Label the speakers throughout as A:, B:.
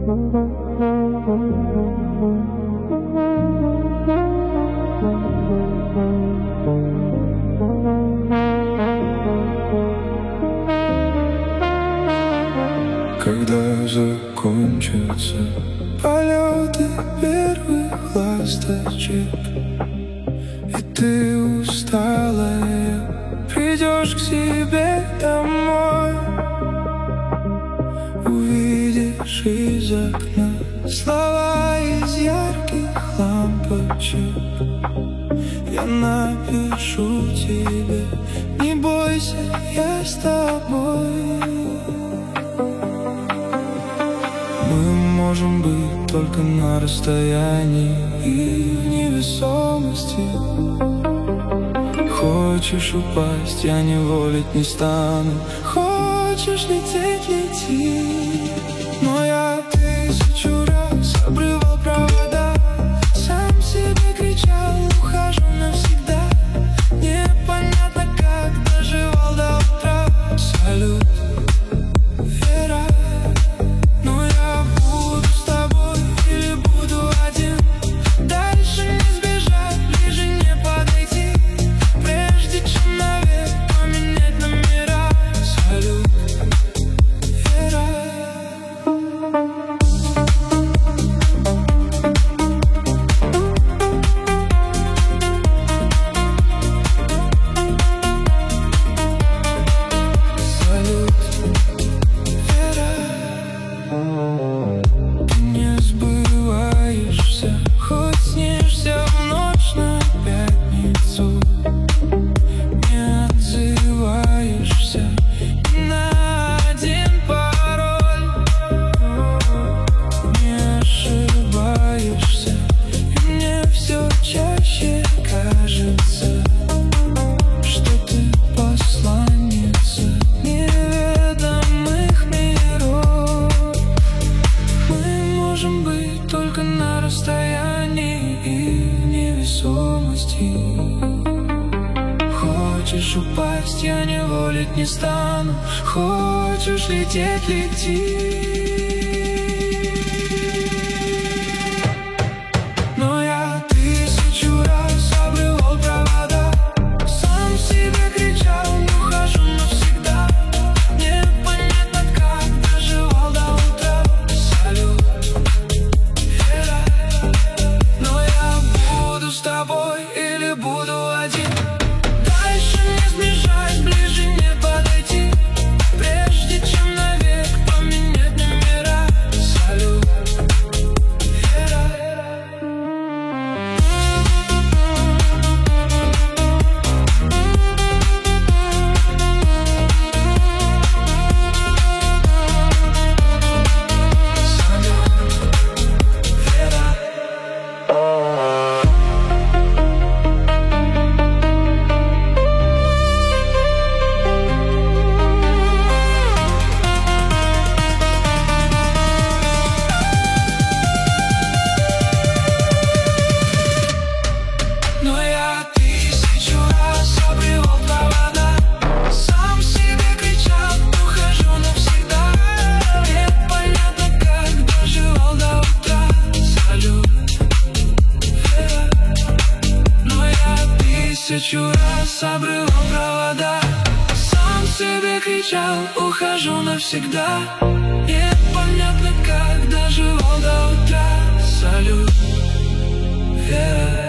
A: Когда закончатся полеты первых ласточек, и ты усталая придешь к себе домой, увидишь из окна слова из ярких лампочек. Я напишу тебе: не бойся, я с тобой. Мы можем быть только на расстоянии и в невесомости. Хочешь упасть, я не волить не стану. Хочешь лететь, лети. Но я тысячу раз обрывал провода, сам себе кричал: ухожу навсегда. Непонятно, как доживал до утра. Салют, Вера. Но я буду с тобой или буду один. Дальше не сбежать, ближе не подойти, прежде чем навек поменять номера. Салют, Вера. Ты не сбываешься, хоть снишься в ночь на пятницу. Не отзываешься ни на один пароль. Не ошибаешься, и мне все чаще кажется, что ты посланница неведомых миров. Мы можем быть только на расстоянии и в невесомости. Хочешь упасть, я не волить не стану. Хочешь лететь, лети. Но я тысячу раз обрывал провода, сам себе кричал: ухожу навсегда. Непонятно, как доживал до утра. Салют, Вера. Но я буду с тобой или буду один. Дальше не сбежать, ближе не подойти, прежде чем навек поменять номера. Салют, Вера. Но я тысячу раз обрывал провода, сам себе кричал: ухожу навсегда. Непонятно, как доживал до утра. Салют, Вера. Но я тысячу раз обрывал провода, сам себе кричал: ухожу навсегда. Непонятно, как доживал до утра. Салют, Вера.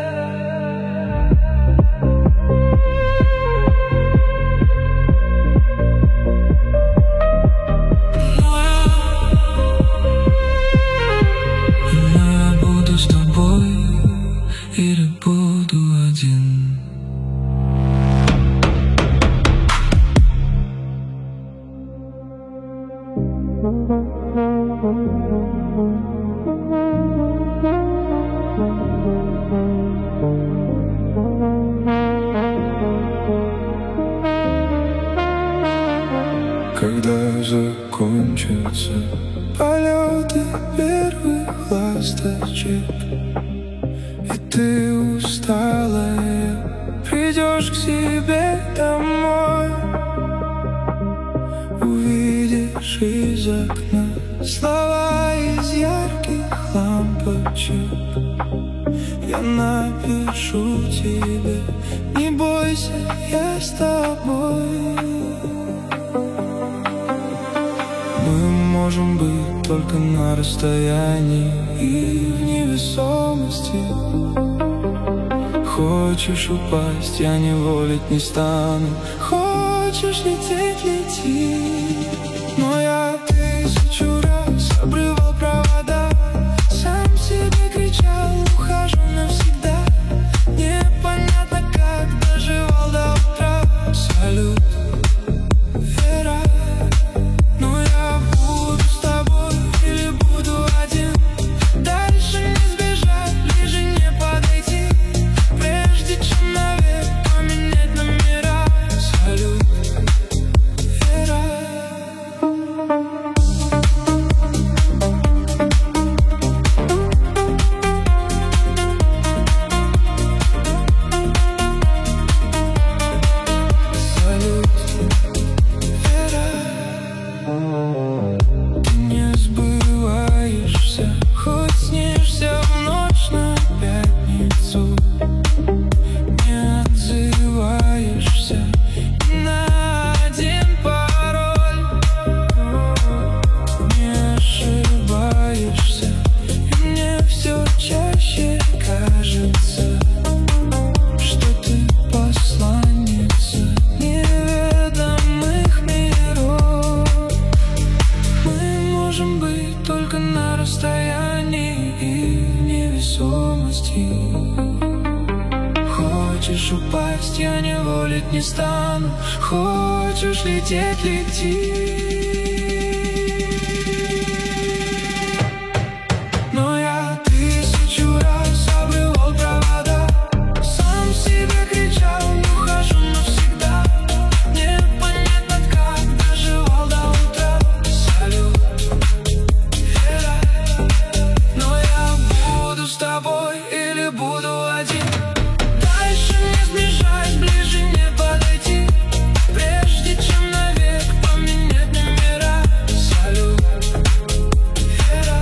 A: Я буду с тобой или буду один. Когда закончатся полеты первых ласточек, и ты усталая придешь к себе домой, увидишь из окна слова из ярких лампочек. Я напишу тебе: не бойся, я с тобой. Мы можем быть только на расстоянии и в невесомости. Хочешь упасть, я не волить не стану. Хочешь лететь, лети. Но я 1000 раз обрывал провода, сам себе кричал: ухожу навсегда. Непонятно, как доживал до утра. Салют, Вера. Но я буду с тобой или буду один. Дальше не сбежать, ближе не подойти, прежде чем навек поменять номера. Салют, Вера. Ты не сбываешься, хоть снишься в ночь на пятницу. Не отзываешься ни на один пароль. Не ошибаешься, и мне все чаще кажется, что ты посланница неведомых миров. Мы можем быть только на расстоянии и в невесомости. Хочешь упасть, я не волить не стану. Хочешь лететь, лети. Но я 1000 раз обрывал провода, сам себе кричал: ухожу навсегда. Непонятно, как доживал до утра. Салют, Вера. Но я буду с тобой или буду один. Дальше не сбежать, ближе не подойти, прежде чем навек поменять номера. Салют, Вера.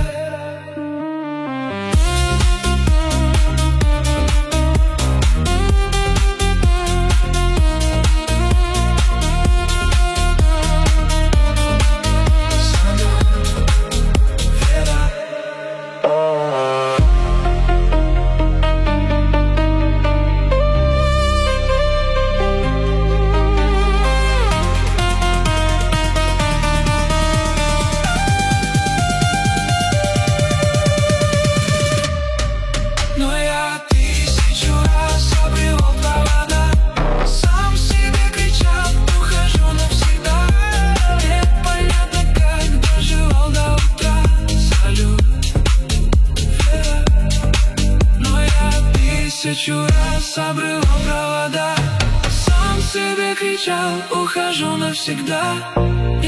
A: Но я 1000 раз обрывал провода, сам себе кричал: ухожу навсегда. Непонятно, как доживал до утра. Салют, Вера. Но я 1000 раз обрывал провода, сам себе кричал: ухожу навсегда.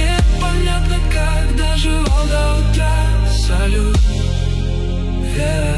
A: Непонятно, как доживал до утра. Салют, Вера.